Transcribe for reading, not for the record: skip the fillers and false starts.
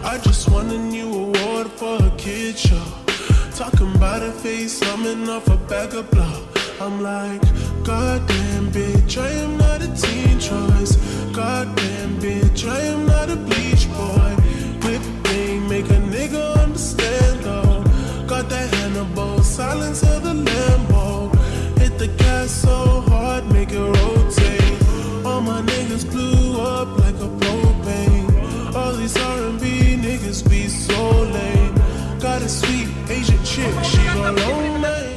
I just won a new award for a kid show. Talking about a face, coming off a bag of blow. I'm like, goddamn bitch, I am not a teen choice. Goddamn bitch, I am not a bleach boy. Whip thing, make a nigga understand though. Got that Hannibal, silence of the Lambo. Hit the gas so hard, make it rotate. All my niggas blew up like a propane. All these R&B niggas be so lame. Got a sweet Asian chick, she gon' loan me.